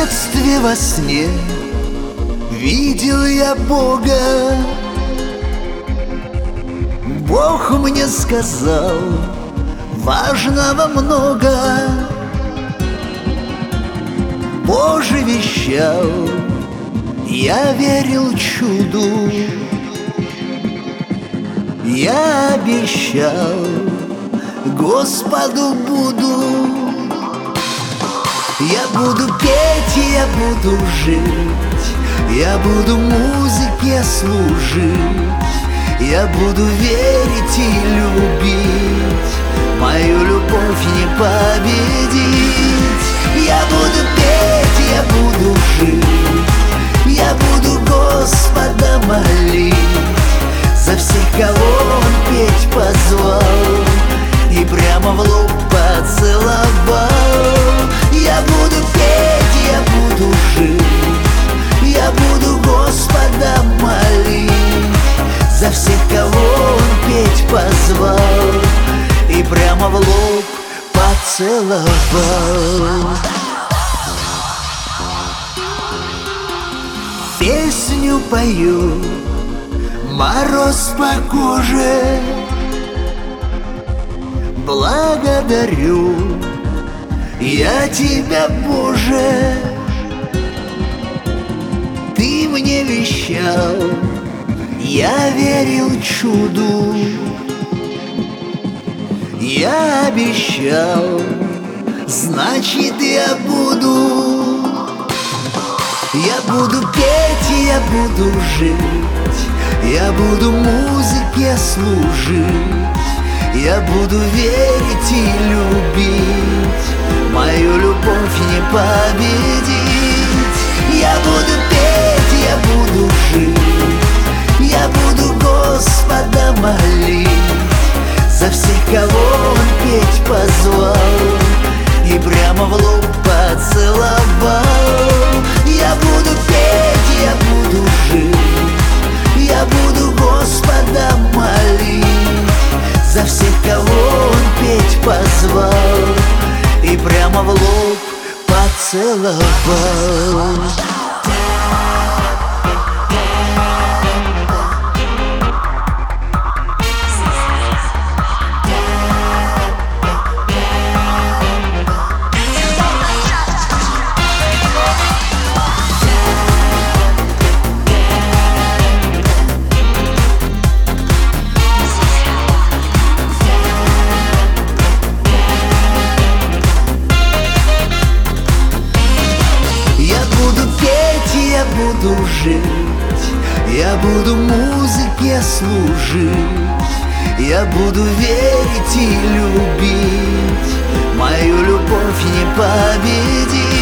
детстве во сне видел я Бога. Бог мне сказал, важного много. Боже вещал, я верил чуду. Я обещал, Господу буду. Я буду петь, я буду жить, я буду музыке служить, я буду верить и любить, мою любовь не победить. Я буду петь, я буду жить, я буду Господа молить за всех, кого Он петь позвал и прямо в лоб поцеловал. Я буду петь, я буду жить, я буду Господа молить за всех, кого Он петь позвал и прямо в лоб поцеловал. Песню пою, мороз по коже, благодарю я Тебя, Боже. Ты мне вещал, я верил чуду. Я обещал, значит я буду. Я буду петь, я буду жить, я буду музыке служить, я буду верить и любить, мою любовь не победить. Я буду петь, я буду жить, я буду Господа молить за всех, кого Он петь позвал и прямо в лоб поцеловал. Я буду петь, я буду жить, я буду Господа молить за всех, кого Он петь позвал и прямо в лоб поцеловал. Я буду жить, я буду музыке служить, я буду верить и любить, мою любовь не победить.